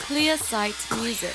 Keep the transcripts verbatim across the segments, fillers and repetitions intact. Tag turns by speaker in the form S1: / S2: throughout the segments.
S1: Clear Sight Music.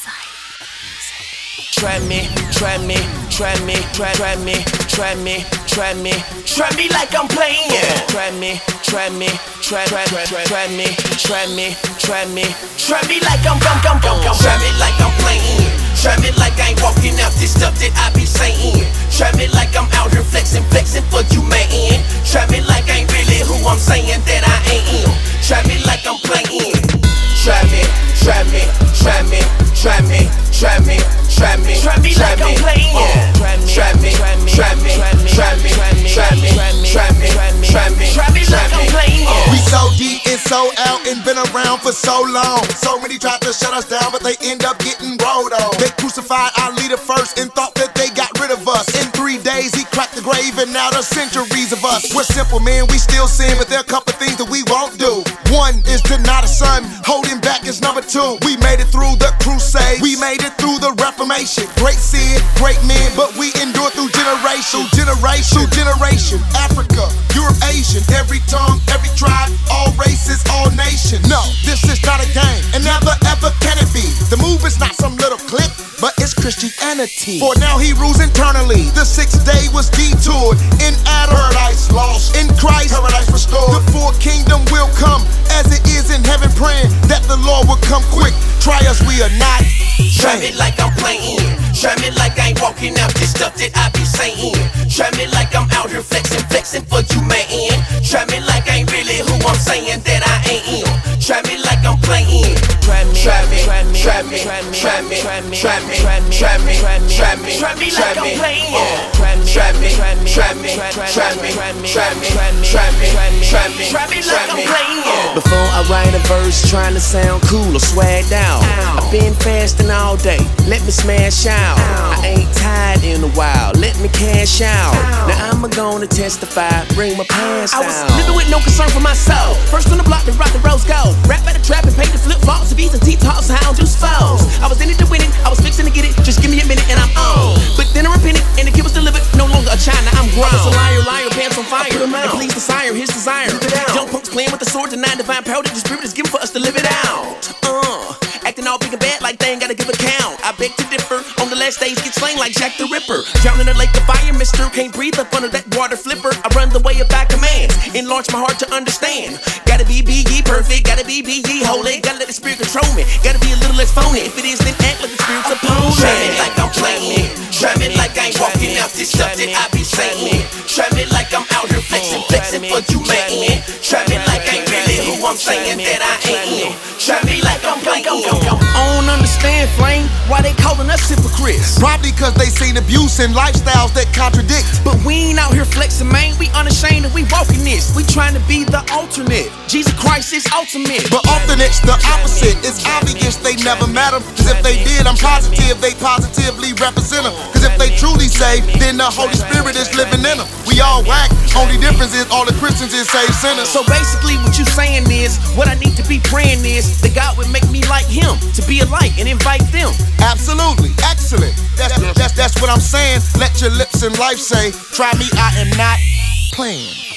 S2: Try me, try me, try me, try, try me, try me, try me, try me like I'm playing. Try me, try me, try, try, try, try, try me, try me, try me, try me like I'm, I'm, I'm, I'm, I'm. Try me like I'm playing. Try me like I ain't walking out this stuff that I be saying. Try me like I'm out here flexing, flexing for you, man. Try me like I ain't really who I'm saying that I ain't. Try me like I'm playing. Try me, try me, try me, try me, try me, try me, try me like I'm playing. Try me, try me, try me, try me, try me, try me, try me, try me, try me like I'm playing.
S3: We so deep and so out and been around for so long. So many tried to shut us down, but they end up getting rolled on. They crucified our leader first and thought that they got rid of us. In three days he cracked the grave and now there's centuries of us. We're simple men, we still sin, but there are a couple things that we won't do. One is deny the son, holding back is number two. We made it through the crusade, we made it through the Reformation. Great sin, great men, but we endure through generation, generation, generation. Africa, Europe, Asian, every tongue, every tribe, all races, all nations. No, this is not a game, and never ever can it be. The move is not some little clique, but it's Christianity. For now he rules internally. The sixth day was detoured in Adam, paradise lost. In Christ, paradise restored. The full kingdom will come as it is in heaven, praying that the Lord will come quick. Try us, we are not.
S2: Try me like I'm playing. Try me like I ain't walking out this stuff that I be saying. Try me like I'm out here flexing, flexing for you, man. Try me like I ain't really who I'm saying that I ain't. Try me like I'm playing. Try me, try me, try me, try me, try me, try me, try me, try me, try me, try me like I'm playing. Try me, try me, try me, try me, try me, try me, try me, try me, try me like I'm playing.
S4: Before I write a verse trying to sound cool or swagged out, I've been fasting all day, let me smash out. I ain't tired in a while, let me cash out. Now I'ma gonna testify, bring my past out. I was living with no concern for my soul. First on the block to rock the rose gold. Rap at the trap and pay the flip flops. If he's a T-tops, how do foes. I was in it to win it, I was fixing to get it. Just give me a minute and I'm on. But then I repented and the kid was delivered. No longer a China, I'm grown. I was a liar, liar, pants on fire. And please desire his desire. Young punks playing with the sword, denying divine power that the spirit is given for us to live it out. Uh, acting all big and bad like they ain't gotta give account. I beg to differ. On the last days get slain like Jack the Ripper. Drowning in a lake of fire, mister. Can't breathe up under that water flipper. I run the way of thy commands. Enlarge my heart to understand. Gotta be be ye perfect. Gotta be be ye holy. Gotta let the spirit control me. Gotta be a little less phony. If it is, then act like the spirit's opponent.
S2: Try me like I'm playing. Try me like I ain't walking out this stuff that I be saying. Try me like I'm out here flexing, flexing for you, man. Try me like I ain't really who I'm saying that I ain't. Try me like I'm playing.
S4: I don't understand, Flame, why they calling us hypocrites.
S3: Probably cause they seen abuse and lifestyles that contradict.
S4: But we ain't out here flexing, man. We unashamed and we walking this. We trying to be the alternate. Jesus Christ is ultimate.
S3: But often it's the opposite. It's obvious they never met him. Cause if they did, I'm positive they positively represent him. Cause if they truly saved, then the Holy Spirit is living in them. We all whack. Only difference is all the Christians is saved sinners.
S4: So basically what you saying is, what I need to be praying is that God would make me like him, to be a light and invite them.
S3: Absolutely, excellent. That's, that's, that's what I'm saying. Let your lips and life say, try me, I am not playing.